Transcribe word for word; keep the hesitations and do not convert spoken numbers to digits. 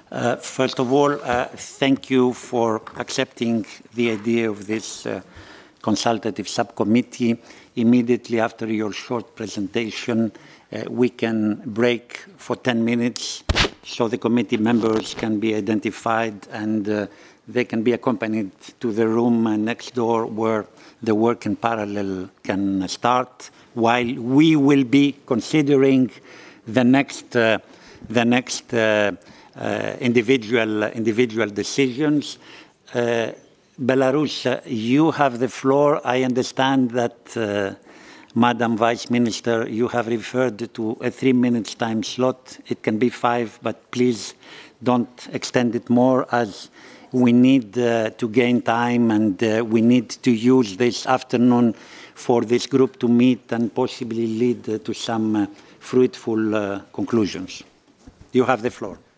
Uh, first of all, uh, thank you for accepting the idea of this uh, consultative subcommittee. Immediately after your short presentation, uh, we can break for ten minutes so the committee members can be identified and uh, they can be accompanied to the room uh, next door where the work in parallel can start while we will be considering the next, uh, the next uh, uh, individual, individual decisions. Uh, Belarus, uh, you have the floor. I understand that, uh, Madam Vice Minister, you have referred to a three minutes time slot. It can be five, but please don't extend it more as we need uh, to gain time and uh, we need to use this afternoon for this group to meet and possibly lead uh, to some uh, fruitful uh, conclusions. You have the floor.